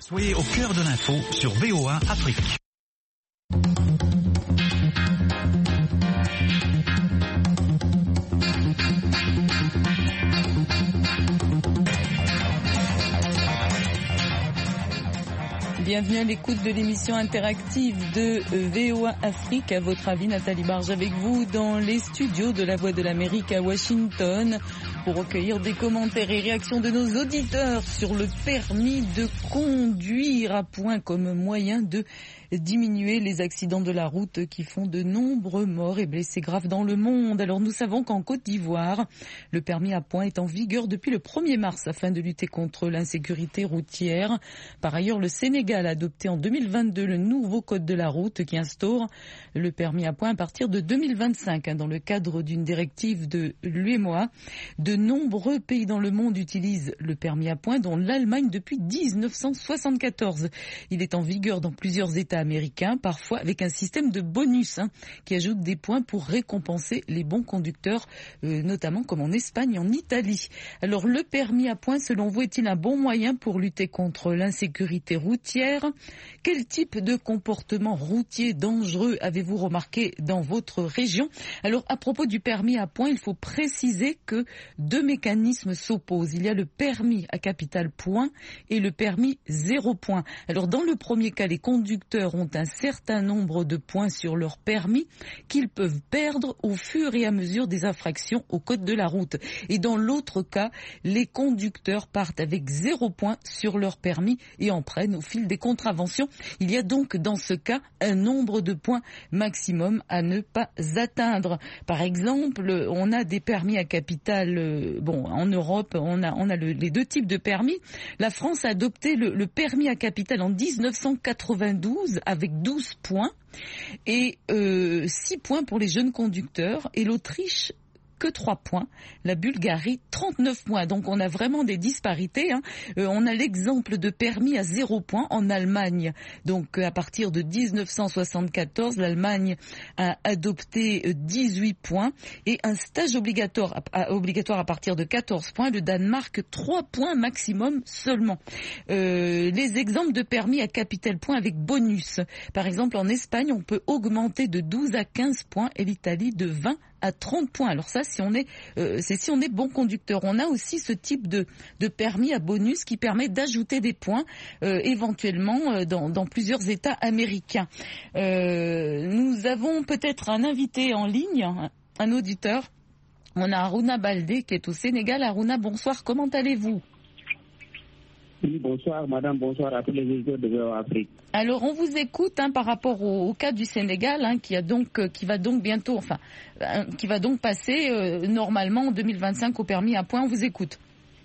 Soyez au cœur de l'info sur VOA Afrique. Bienvenue à l'écoute de l'émission interactive de VOA Afrique. À votre avis, Nathalie Barge avec vous dans les studios de la Voix de l'Amérique à Washington pour recueillir des commentaires et réactions de nos auditeurs sur le permis de conduire à point comme moyen de diminuer les accidents de la route qui font de nombreux morts et blessés graves dans le monde. Alors nous savons qu'en Côte d'Ivoire, le permis à point est en vigueur depuis le 1er mars afin de lutter contre l'insécurité routière. Par ailleurs, le Sénégal a adopté en 2022 le nouveau code de la route qui instaure le permis à point à partir de 2025 dans le cadre d'une directive de l'UEMOA. De nombreux pays dans le monde utilisent le permis à point, dont l'Allemagne depuis 1974. Il est en vigueur dans plusieurs États américains, parfois avec un système de bonus qui ajoute des points pour récompenser les bons conducteurs, notamment comme en Espagne et en Italie. Alors le permis à point, selon vous, est-il un bon moyen pour lutter contre l'insécurité routière? Quel type de comportement routier dangereux avez-vous remarqué dans votre région? Alors à propos du permis à point, il faut préciser que deux mécanismes s'opposent. Il y a le permis à capital point et le permis 0 point. Alors dans le premier cas, les conducteurs ont un certain nombre de points sur leur permis qu'ils peuvent perdre au fur et à mesure des infractions au code de la route. Et dans l'autre cas, les conducteurs partent avec 0 point sur leur permis et en prennent au fil des contraventions. Il y a donc dans ce cas un nombre de points maximum à ne pas atteindre. Par exemple, on a des permis à capital, en Europe, on a les deux types de permis. La France a adopté le permis à capital en 1992 avec 12 points et 6 points pour les jeunes conducteurs, et l'Autriche que 3 points, la Bulgarie 39 points. Donc on a vraiment des disparités. On a l'exemple de permis à 0 points en Allemagne. Donc à partir de 1974, l'Allemagne a adopté 18 points et un stage obligatoire à partir de 14 points. Le Danemark 3 points maximum seulement. Les exemples de permis à capital point avec bonus. Par exemple en Espagne, on peut augmenter de 12 à 15 points et l'Italie de 20 à 30 points. Alors ça, si on est bon conducteur. On a aussi ce type de permis à bonus qui permet d'ajouter des points éventuellement dans plusieurs États américains. Nous avons peut-être un invité en ligne, un auditeur. On a Aruna Baldé qui est au Sénégal. Aruna, bonsoir, comment allez-vous? Oui, bonsoir madame, bonsoir à tous les auditeurs de VOA Afrique. Alors on vous écoute par rapport au cas du Sénégal qui va donc passer normalement en 2025 au permis à point. On vous écoute.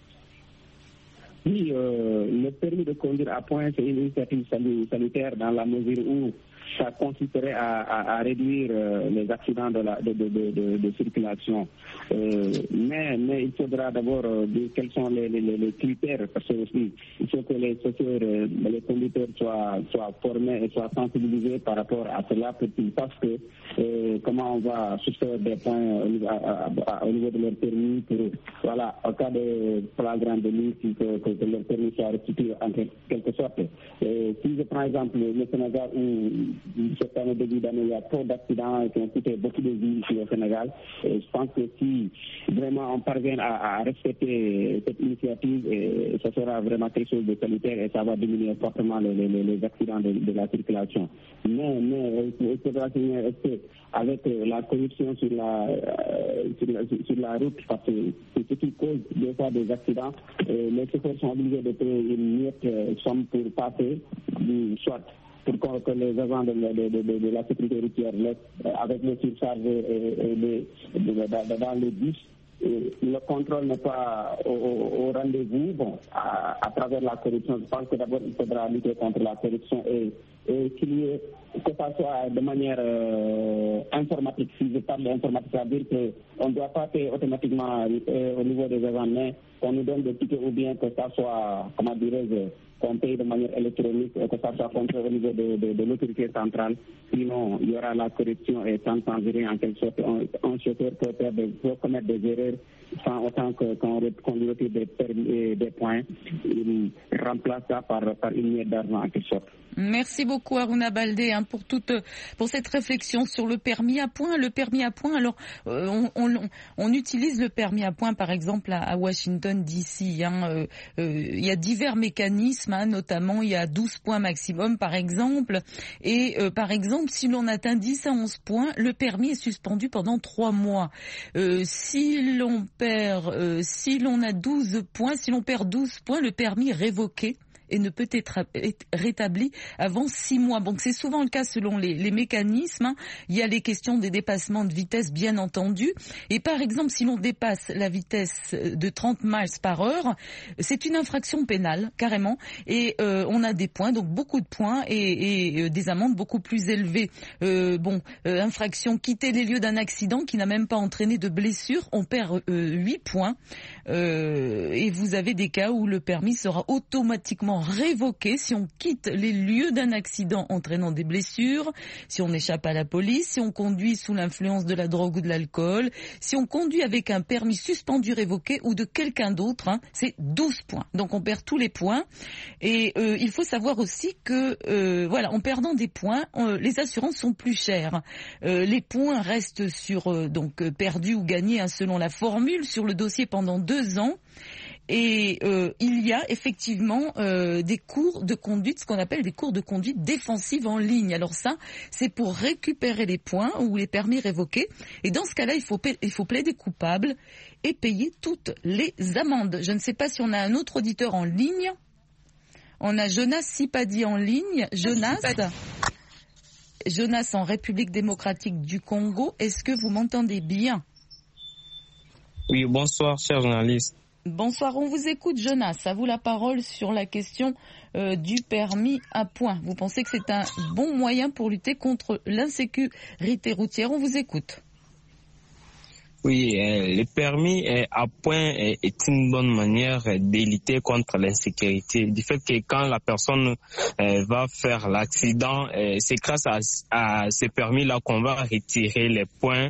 Oui, le permis de conduire à point, c'est une initiative salutaire dans la mesure où ça consisterait à réduire les accidents de circulation. Mais il faudra d'abord dire quels sont les critères, parce que aussi il faut que les chauffeurs, les conducteurs soient formés et soient sensibilisés par rapport à cela pour qu'ils sachent que comment on va soustraire des points au niveau de leur permis pour, voilà, en cas de flagrant délit, que leur permis soit restitué en quelque sorte. Si je prends exemple le Sénégal où cette année, début d'année, il y a trop d'accidents qui ont coûté beaucoup de vies ici au Sénégal. Et je pense que si vraiment on parvient à respecter cette initiative, ça sera vraiment quelque chose de salutaire et ça va diminuer fortement les accidents de la circulation. Mais il faudra signaler avec la corruption sur la route, parce que c'est ce qui cause des fois des accidents, les chauffeurs sont obligés de payer une miette somme pour passer, soit pour que les agents de la sécurité routière avec les surcharges dans les bus, le contrôle n'est pas au rendez-vous. Bon, à travers la corruption, je pense que d'abord il faudra lutter contre la corruption et que ça soit de manière informatique. Si je parle d'informatique, ça veut dire qu'on ne doit pas payer automatiquement au niveau des agents, mais qu'on nous donne des tickets ou bien que ça soit, comment dirais-je, qu'on paye de manière électronique et que ça soit contrôlé au niveau de l'autorité centrale. Sinon, il y aura la corruption et sans rien, en quelque sorte. Un chauffeur peut commettre des erreurs sans autant qu'on lui retire des points. Il remplace ça par une miette d'argent en quelque sorte. Merci beaucoup Harouna Baldé pour cette réflexion sur le permis à points. Le permis à points, alors on utilise le permis à points par exemple à Washington DC. Il y a divers mécanismes, notamment il y a 12 points maximum par exemple. Et par exemple, si l'on atteint 10 à 11 points, le permis est suspendu pendant 3 mois. Si l'on a 12 points, si l'on perd 12 points, le permis est révoqué et ne peut être rétabli avant 6 mois. Donc c'est souvent le cas selon les mécanismes. Il y a les questions des dépassements de vitesse, bien entendu. Et par exemple, si l'on dépasse la vitesse de 30 miles par heure, c'est une infraction pénale, carrément. Et on a des points, donc beaucoup de points et des amendes beaucoup plus élevées. Infraction, quitter les lieux d'un accident qui n'a même pas entraîné de blessure, on perd 8 points. Et vous avez des cas où le permis sera automatiquement révoqué si on quitte les lieux d'un accident entraînant des blessures, si on échappe à la police, si on conduit sous l'influence de la drogue ou de l'alcool, si on conduit avec un permis suspendu, révoqué ou de quelqu'un d'autre, c'est 12 points. Donc on perd tous les points et il faut savoir aussi que en perdant des points, les assurances sont plus chères. Les points restent perdus ou gagnés selon la formule sur le dossier pendant 2 ans. Et il y a effectivement des cours de conduite, ce qu'on appelle des cours de conduite défensive en ligne. Alors ça, c'est pour récupérer les points ou les permis révoqués. Et dans ce cas-là, il faut plaider coupable et payer toutes les amendes. Je ne sais pas si on a un autre auditeur en ligne. On a Jonas Sipadi en ligne. Jonas en République démocratique du Congo. Est-ce que vous m'entendez bien? Oui, bonsoir, cher journaliste. Bonsoir, on vous écoute Jonas. À vous la parole sur la question du permis à points. Vous pensez que c'est un bon moyen pour lutter contre l'insécurité routière? On vous écoute. Oui, le permis à points est une bonne manière de lutter contre l'insécurité. Du fait que quand la personne va faire l'accident, c'est grâce à ce permis-là qu'on va retirer les points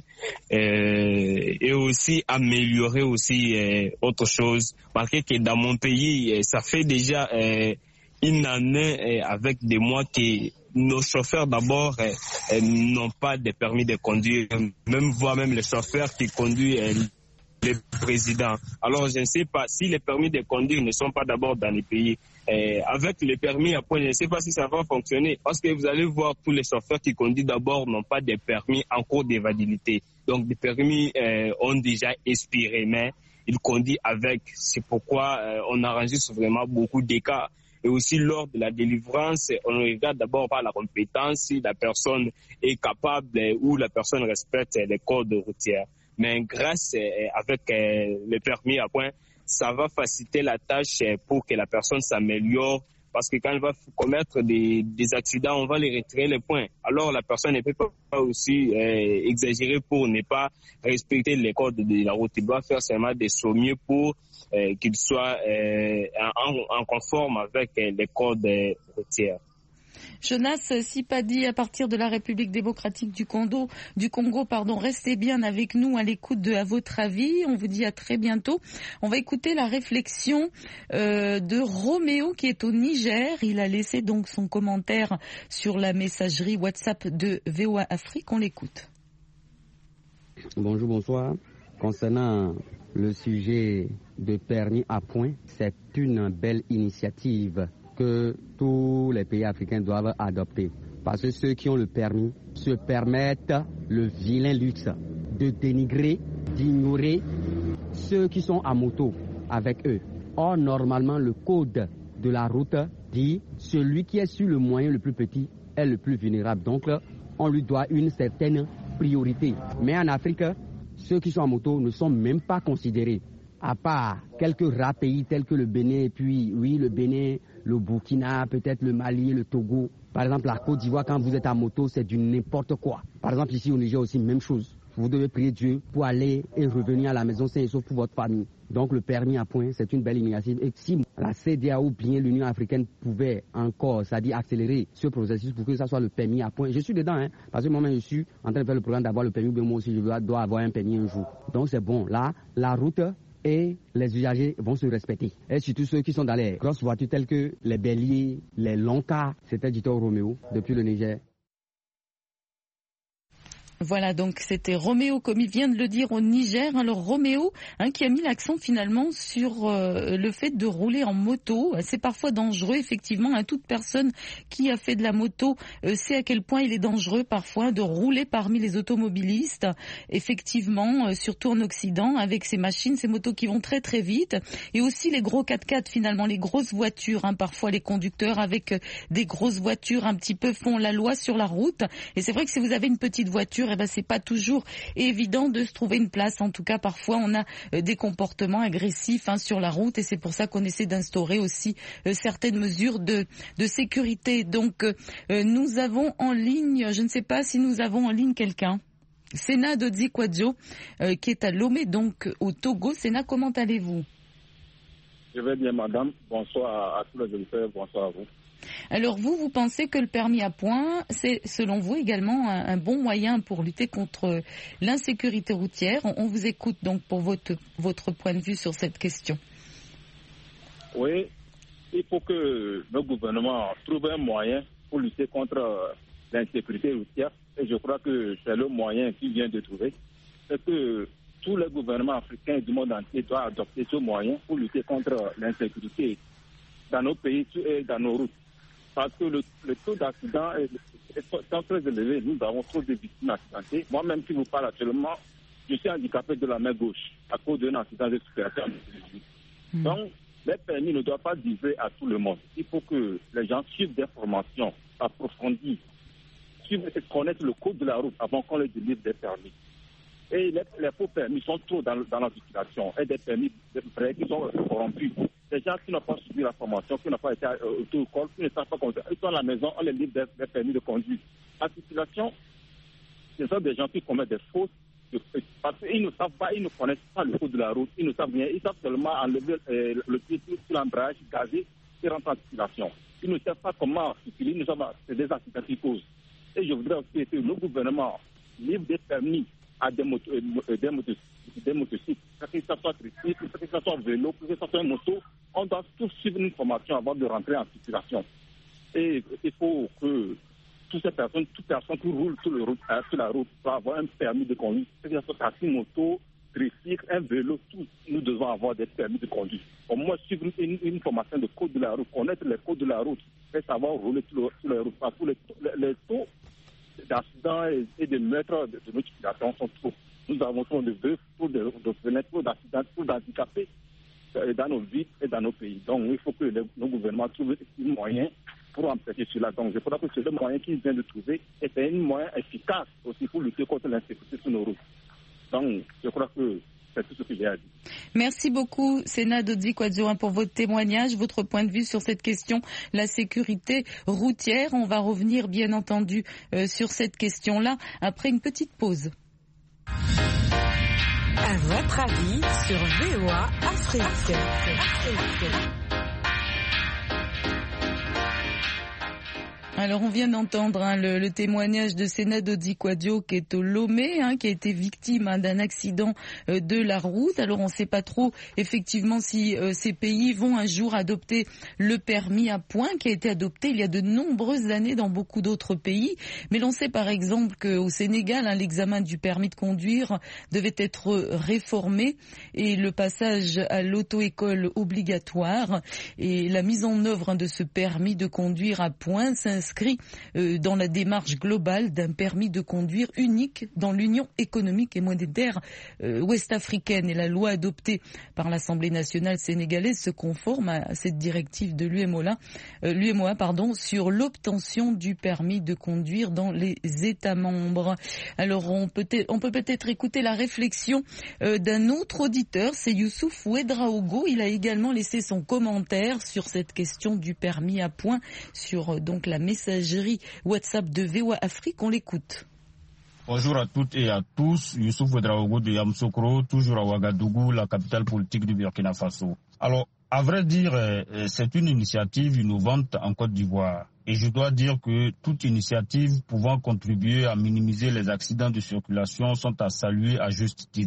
et aussi améliorer aussi autre chose. Parce que dans mon pays, ça fait déjà une année avec des mois que nos chauffeurs d'abord n'ont pas de permis de conduire, même les chauffeurs qui conduisent le président. Alors je ne sais pas si les permis de conduire ne sont pas d'abord dans les pays. Avec les permis à points, je ne sais pas si ça va fonctionner parce que vous allez voir tous les chauffeurs qui conduisent d'abord n'ont pas de permis en cours de validité. Donc les permis ont déjà expiré, mais ils conduisent avec. C'est pourquoi on enregistre vraiment beaucoup de cas. Et aussi, lors de la délivrance, on regarde d'abord par la compétence, si la personne est capable ou la personne respecte les codes routiers. Mais grâce avec le permis à points, ça va faciliter la tâche pour que la personne s'améliore. Parce que quand elle va commettre des accidents, on va lui retirer les points. Alors la personne ne peut pas aussi exagérer pour ne pas respecter les codes de la route. Il doit faire seulement des sommiers pour qu'il soit en conforme avec les codes routiers. Jonas Sipadi, à partir de la République démocratique du Congo, restez bien avec nous à l'écoute de À votre avis. On vous dit à très bientôt. On va écouter la réflexion de Roméo qui est au Niger. Il a laissé donc son commentaire sur la messagerie WhatsApp de VOA Afrique. On l'écoute. Bonjour, bonsoir. Concernant le sujet de permis à points, c'est une belle initiative que tous les pays africains doivent adopter. Parce que ceux qui ont le permis se permettent le vilain luxe de dénigrer, d'ignorer ceux qui sont à moto avec eux. Or, normalement, le code de la route dit celui qui est sur le moyen le plus petit est le plus vulnérable. Donc, on lui doit une certaine priorité. Mais en Afrique, ceux qui sont à moto ne sont même pas considérés. À part quelques rares pays tels que le Bénin, et puis oui, le Bénin, le Burkina, peut-être le Mali, le Togo. Par exemple, la Côte d'Ivoire, quand vous êtes à moto, c'est du n'importe quoi. Par exemple, ici au Niger aussi, même chose. Vous devez prier Dieu pour aller et revenir à la maison sain et sauf pour votre famille. Donc le permis à points, c'est une belle initiative. Et si la CEDEAO ou bien l'Union africaine pouvait encore, c'est-à-dire accélérer ce processus pour que ça soit le permis à points, je suis dedans, parce que moi-même je suis en train de faire le programme d'avoir le permis, mais moi aussi je dois avoir un permis un jour. Donc c'est bon. Là, la route et les usagers vont se respecter. Et surtout ceux qui sont dans les grosses voitures telles que les béliers, les longs cars. C'était Dito Roméo depuis le Niger. Voilà, donc c'était Roméo, comme il vient de le dire, au Niger. Alors Roméo, qui a mis l'accent finalement sur le fait de rouler en moto. C'est parfois dangereux, effectivement. Toute personne qui a fait de la moto sait à quel point il est dangereux parfois de rouler parmi les automobilistes. Effectivement, surtout en Occident, avec ces machines, ces motos qui vont très très vite. Et aussi les gros 4x4, finalement, les grosses voitures. Parfois les conducteurs avec des grosses voitures un petit peu font la loi sur la route. Et c'est vrai que si vous avez une petite voiture, c'est pas toujours évident de se trouver une place. En tout cas, parfois, on a des comportements agressifs sur la route et c'est pour ça qu'on essaie d'instaurer aussi certaines mesures de sécurité. Donc, nous avons en ligne, je ne sais pas si nous avons en ligne quelqu'un. Sena Dodzi Kwadjo, qui est à Lomé, donc au Togo. Sena, comment allez-vous? Je vais bien, madame. Bonsoir à tous les auditeurs. Bonsoir à vous. Alors vous pensez que le permis à points, c'est selon vous également un bon moyen pour lutter contre l'insécurité routière? On vous écoute donc pour votre point de vue sur cette question. Oui, il faut que nos gouvernements trouvent un moyen pour lutter contre l'insécurité routière et je crois que c'est le moyen qu'ils viennent de trouver. C'est que tous les gouvernements africains du monde entier doivent adopter ce moyen pour lutter contre l'insécurité dans nos pays et dans nos routes. Parce que le taux d'accident est très élevé. Nous avons trop de victimes accidentées. Moi-même, si vous parle actuellement, je suis handicapé de la main gauche à cause d'un accident de circulation. Donc, les permis ne doivent pas viser à tout le monde. Il faut que les gens suivent des formations approfondies, suivent et connaissent le code de la route avant qu'on les délivre des permis. Et les faux permis sont trop dans la circulation et des permis vrais qui sont corrompus. Les gens qui n'ont pas suivi la formation, qui n'ont pas été auto-école, qui ne savent pas conduire, ils sont à la maison, on les livre des permis de conduire. La circulation, ce sont des gens qui commettent des fautes parce qu'ils ne savent pas, ils ne connaissent pas le code de la route, ils ne savent rien, ils savent seulement enlever le pied sur l'embrayage, gazer et rentrer en circulation. Ils ne savent pas comment circuler, ils ne savent pas, c'est des accidents qui causent. Et je voudrais aussi que le gouvernement livre des permis à des motocycles, que ce soit tricycle, que ce soit vélo, que ce soit une moto, on doit tous suivre une formation avant de rentrer en circulation. Et il faut que toute personne qui roule sur la route doit avoir un permis de conduire, que ce soit taxi, moto, tricycle, un vélo, tous nous devons avoir des permis de conduire. Au moins suivre une formation de code de la route, connaître les codes de la route et savoir rouler sur la route. Parce que les taux d'accidents et de meurtres de notre circulation sont trop. Nous avons trop de bœufs, trop d'accidents, trop d'handicapés dans nos villes et dans nos pays. Donc il faut que nos gouvernements trouvent un moyen pour empêcher cela. Donc je crois que c'est le moyen qu'ils viennent de trouver et c'est un moyen efficace aussi pour lutter contre l'insécurité sur nos routes. Donc je crois que c'est tout ce que j'ai à dire. Merci beaucoup, Sena Dodzi Kwadjo, pour votre témoignage, votre point de vue sur cette question, la sécurité routière. On va revenir, bien entendu, sur cette question-là après une petite pause. À votre avis sur VOA Afrique. Alors on vient d'entendre le témoignage de Sena Dodzi Kwadjo qui est au Lomé, qui a été victime d'un accident de la route. Alors on ne sait pas trop effectivement si ces pays vont un jour adopter le permis à points qui a été adopté il y a de nombreuses années dans beaucoup d'autres pays. Mais l'on sait par exemple qu'au Sénégal, l'examen du permis de conduire devait être réformé et le passage à l'auto-école obligatoire et la mise en œuvre de ce permis de conduire à points s'inscrit dans la démarche globale d'un permis de conduire unique dans l'Union économique et monétaire ouest-africaine. Et la loi adoptée par l'Assemblée nationale sénégalaise se conforme à cette directive de l'UMOA sur l'obtention du permis de conduire dans les États membres. Alors on peut peut-être écouter la réflexion d'un autre auditeur, c'est Youssouf Ouedraogo. Il a également laissé son commentaire sur cette question du permis à points sur donc la messagerie WhatsApp de VOA Afrique. On l'écoute. Bonjour à toutes et à tous, Youssouf Ouedraogo de Yamoussoukro, toujours à Ouagadougou, la capitale politique du Burkina Faso. Alors, à vrai dire, c'est une initiative innovante en Côte d'Ivoire. Et je dois dire que toute initiative pouvant contribuer à minimiser les accidents de circulation sont à saluer à juste titre.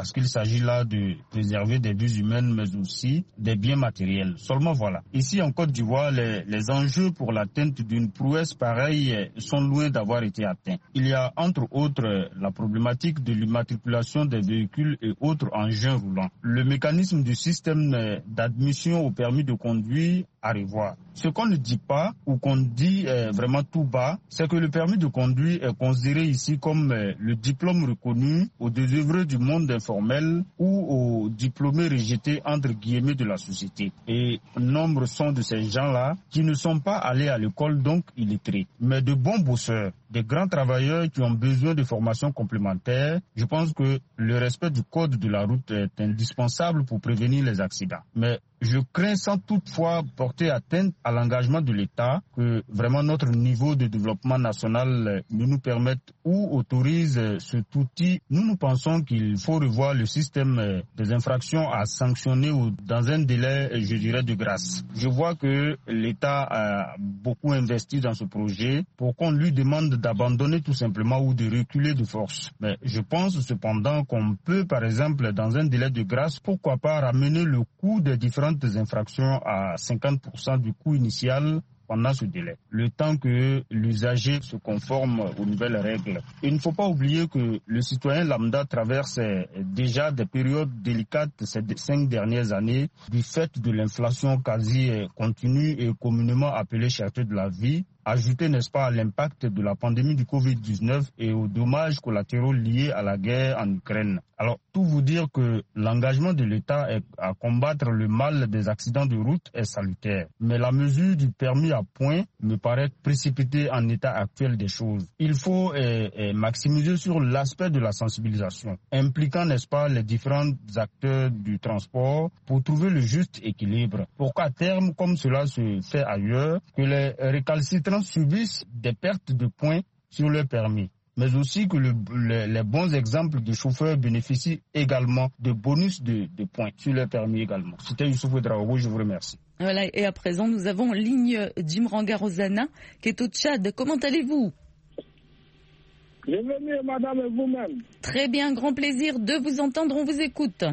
parce qu'il s'agit là de préserver des vies humaines, mais aussi des biens matériels. Seulement voilà, ici en Côte d'Ivoire, les enjeux pour l'atteinte d'une prouesse pareille sont loin d'avoir été atteints. Il y a entre autres la problématique de l'immatriculation des véhicules et autres engins roulants. Le mécanisme du système d'admission au permis de conduire à revoir. Ce qu'on ne dit pas ou qu'on dit vraiment tout bas, c'est que le permis de conduire est considéré ici comme le diplôme reconnu aux désœuvrés du monde informel ou aux diplômés rejetés entre guillemets de la société. Et nombre sont de ces gens-là qui ne sont pas allés à l'école, donc illettrés, mais de bons bosseurs, des grands travailleurs qui ont besoin de formations complémentaires. Je pense que le respect du code de la route est indispensable pour prévenir les accidents. Mais je crains sans toutefois porter atteinte à l'engagement de l'État que vraiment notre niveau de développement national ne nous permette ou autorise cet outil. Nous pensons qu'il faut revoir le système des infractions à sanctionner dans un délai, je dirais, de grâce. Je vois que l'État a beaucoup investi dans ce projet pour qu'on lui demande d'abandonner tout simplement ou de reculer de force. Mais je pense cependant qu'on peut, par exemple, dans un délai de grâce, pourquoi pas ramener le coût des différentes infractions à 50% du coût initial pendant ce délai, le temps que l'usager se conforme aux nouvelles règles. Il ne faut pas oublier que le citoyen lambda traverse déjà des périodes délicates ces 5 dernières années du fait de l'inflation quasi continue et communément appelée cherté de la vie, ajouté, n'est-ce pas, à l'impact de la pandémie du Covid-19 et aux dommages collatéraux liés à la guerre en Ukraine. Alors, tout vous dire que l'engagement de l'État à combattre le mal des accidents de route est salutaire. Mais la mesure du permis à point me paraît précipitée en état actuel des choses. Il faut maximiser sur l'aspect de la sensibilisation, impliquant, n'est-ce pas, les différents acteurs du transport pour trouver le juste équilibre. Pour qu'à terme, comme cela se fait ailleurs, que les récalcitrants subissent des pertes de points sur leur permis, mais aussi que les bons exemples de chauffeurs bénéficient également de bonus de points sur leur permis également. C'était Youssouf Ouedraogo, je vous remercie. Voilà, et à présent, nous avons en ligne Djimranga Rosana, qui est au Tchad. Comment allez-vous? Je vais mieux, madame, et vous-même? Très bien, grand plaisir de vous entendre, on vous écoute.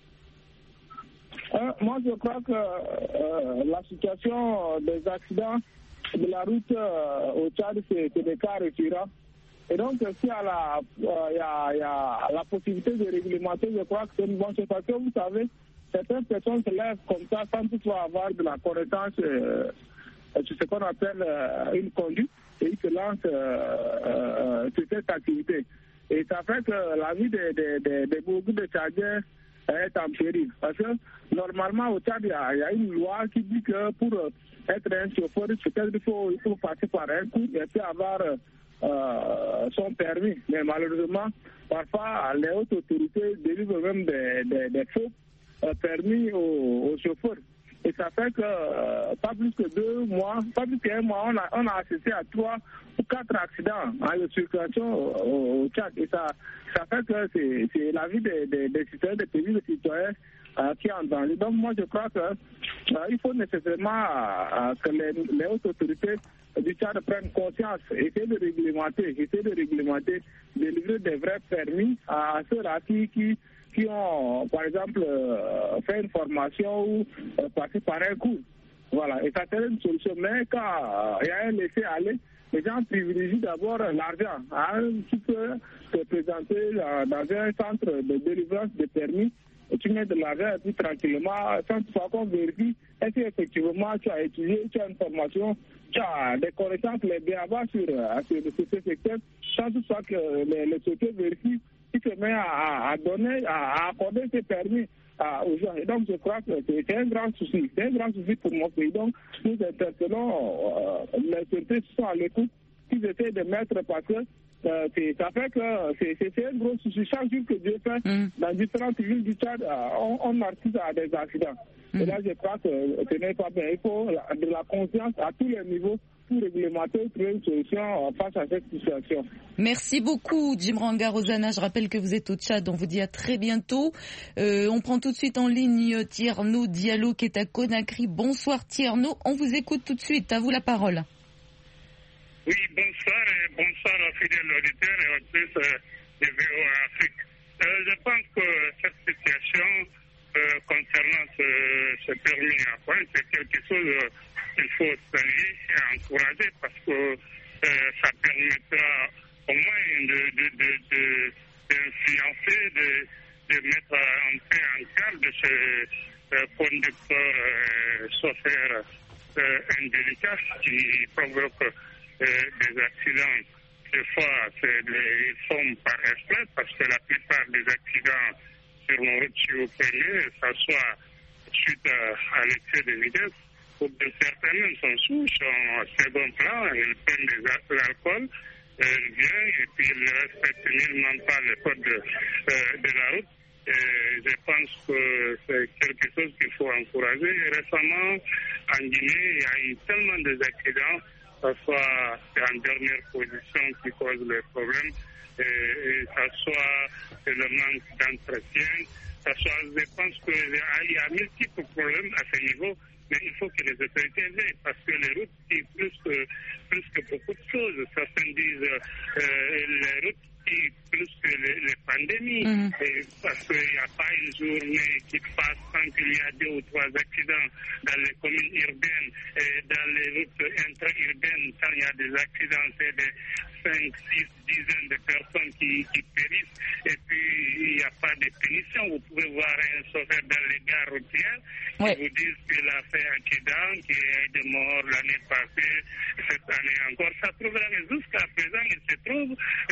Moi, je crois que la situation des accidents de la route au Tchad, c'est des cas récurrents. Et donc, s'il y a la possibilité de réglementer, je crois que c'est une bonne chose. Parce que vous savez, certaines personnes se lèvent comme ça sans toutefois avoir de la connaissance sur ce qu'on appelle une conduite et ils se lancent sur cette activité. Et ça fait que la vie de beaucoup de Tchadiens est en péril. Parce que normalement, au Tchad, il y a une loi qui dit que pour être un chauffeur, peut-être il faut passer par un coup et puis avoir son permis. Mais malheureusement, parfois, les hautes autorités délivrent même des faux permis aux chauffeurs. Et ça fait que pas plus que 2 mois, pas plus qu'un mois, on a assisté à 3 ou 4 accidents de circulation au Tchad. Et ça fait que c'est la vie des citoyens, des pays de citoyens qui est en danger. Donc moi je crois qu'il faut nécessairement que les hautes autorités du Tchad prennent conscience, essayer de réglementer, délivrer des vrais permis à ceux-là qui ont, par exemple, fait une formation ou passé par un cours. Voilà, et ça serait une solution. Mais quand il y a un laisser-aller, les gens privilégient d'abord l'argent. Tu peux te présenter dans un centre de délivrance de permis, et tu mets de l'argent et puis tranquillement, sans toutefois qu'on vérifie, est-ce qu'effectivement tu as étudié, tu as une formation, tu as des connaissances, les béabas sur ce secteur, sans toutefois que les sociétés vérifient, qui se met à accorder ces permis aux gens. Et donc, je crois que c'est un grand souci. C'est un grand souci pour mon pays. Donc, nous interpellons les autorités qui sont à l'écoute, qui essaient de mettre parce que ça fait que c'est un gros souci. Chaque jour que Dieu fait, dans différentes villes du Tchad, on assiste à des accidents. Et là, je crois que ce n'est pas bien. Il faut de la conscience à tous les niveaux pour réglementer, trouver une solution face à cette situation. Merci beaucoup, Djimranga Rosana. Je rappelle que vous êtes au Tchad. On vous dit à très bientôt. On prend tout de suite en ligne Tierno Diallo qui est à Conakry. Bonsoir Tierno, on vous écoute tout de suite. À vous la parole. Oui, bonsoir et bonsoir aux fidèles auditeurs et auditrices de VOA Afrique. Je pense que cette situation concernant ce permis à point, c'est quelque chose qu'il faut saluer et encourager parce que ça permettra au moins d'influencer, de mettre un peu en garde ces conducteurs chauffeurs indélicats qui provoquent des accidents. Des fois, ils font par exprès parce que la plupart des accidents sur nos routes, si vous prenez, ça soit suite à l'excès de vitesse, ou bien certains même sont sous, sont au second plan, ils prennent de l'alcool, ils viennent et puis ils ne respectent nullement pas le code de la route. Et je pense que c'est quelque chose qu'il faut encourager. Et récemment, en Guinée, il y a eu tellement d'accidents, que ce soit en dernière position qui cause le problème, et ça soit le manque d'entretien, ça soit, je pense qu'il y a multiples problèmes à ce niveau, mais il faut que les autorités veillent, parce que les routes, c'est plus que beaucoup de choses. Certains disent les routes plus que les pandémies, parce qu'il n'y a pas une journée qui passe sans qu'il y a 2 ou 3 accidents dans les communes urbaines et dans les routes intra-urbaines. Quand il y a des accidents, c'est des 5, 6 dizaines de personnes qui périssent et puis il n'y a pas de punition. Vous pouvez voir un chauffeur dans les gares routières qui vous disent qu'il a fait un accident, qu'il y a eu des morts l'année passée, cette année encore. Ça prouve que jusqu'à présent, il se trouve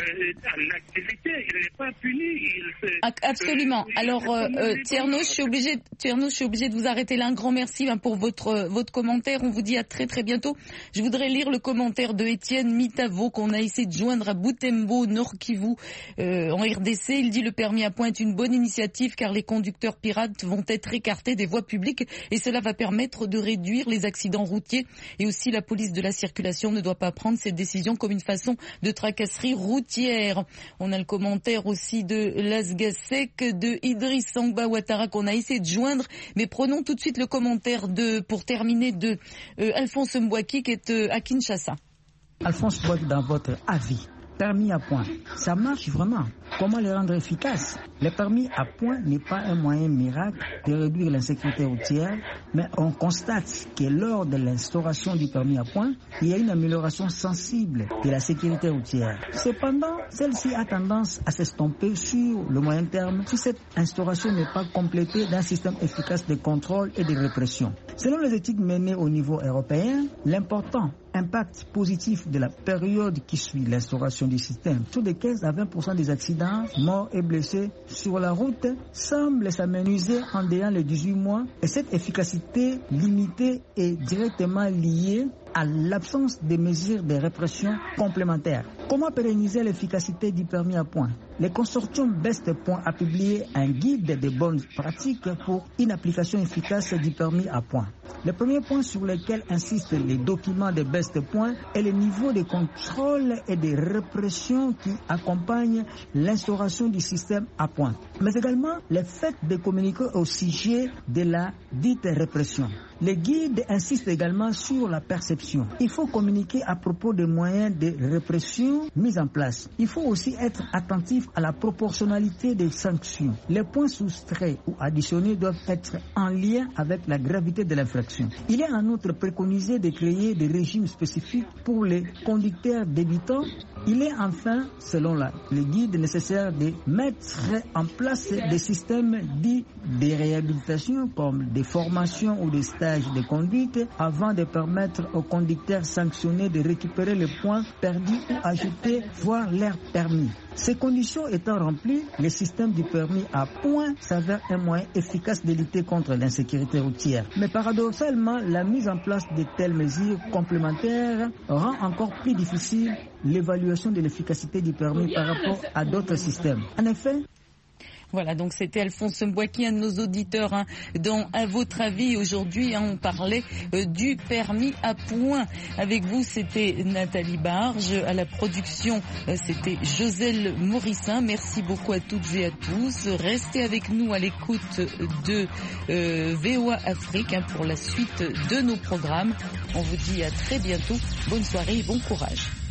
en activité, il n'est pas puni. Absolument. Alors, Tierno, je suis obligé de vous arrêter là. Un grand merci pour votre commentaire. On vous dit à très très bientôt. Je voudrais lire le commentaire de Étienne Mitavo qu'on a essayé de joindre à Butembo, Nord Kivu, en RDC. Il dit: le permis à point est une bonne initiative car les conducteurs pirates vont être écartés des voies publiques et cela va permettre de réduire les accidents routiers. Et aussi, la police de la circulation ne doit pas prendre cette décision comme une façon de tracasserie routière. On a le commentaire aussi de Lasgasek, de Idriss Sangba Ouattara qu'on a essayé de joindre, mais prenons tout de suite le commentaire pour terminer de Alphonse Mbouaki qui est à Kinshasa. Alphonse Mbouaki, dans votre avis, permis à point, ça marche vraiment? Comment les rendre efficaces? Le permis à point n'est pas un moyen miracle de réduire l'insécurité routière, mais on constate que lors de l'instauration du permis à point, il y a une amélioration sensible de la sécurité routière. Cependant, celle-ci a tendance à s'estomper sur le moyen terme si cette instauration n'est pas complétée d'un système efficace de contrôle et de répression. Selon les études menées au niveau européen, l'important impact positif de la période qui suit l'instauration du système sur les 15 à 20% des accidents morts et blessés sur la route semble s'amenuiser en déant les 18 mois et cette efficacité limitée est directement liée à l'absence de mesures de répression complémentaires. Comment pérenniser l'efficacité du permis à point? Le consortium Best Point a publié un guide de bonnes pratiques pour une application efficace du permis à point. Le premier point sur lequel insistent les documents de Best Point est le niveau de contrôle et de répression qui accompagne l'instauration du système à point, mais également le fait de communiquer au sujet de la dite répression. Le guide insiste également sur la perception. Il faut communiquer à propos des moyens de répression mis en place. Il faut aussi être attentif à la proportionnalité des sanctions. Les points soustraits ou additionnés doivent être en lien avec la gravité de l'infraction. Il est en outre préconisé de créer des régimes spécifiques pour les conducteurs débutants. Il est enfin, selon le guide, nécessaire de mettre en place des systèmes dits de réhabilitation comme des formations ou des stages de conduite avant de permettre aux conducteurs sanctionnés de récupérer les points perdus ou ajouter, voire leur permis. Ces conditions étant remplies, le système du permis à point s'avère un moyen efficace de lutter contre l'insécurité routière. Mais paradoxalement, la mise en place de telles mesures complémentaires rend encore plus difficile l'évaluation de l'efficacité du permis par rapport à d'autres systèmes. En effet, voilà, donc c'était Alphonse Mbouaki, un de nos auditeurs, dans À votre avis. Aujourd'hui, on parlait du permis à point. Avec vous, c'était Nathalie Barge. À la production, c'était Joselle Morissin. Merci beaucoup à toutes et à tous. Restez avec nous à l'écoute de VOA Afrique pour la suite de nos programmes. On vous dit à très bientôt. Bonne soirée et bon courage.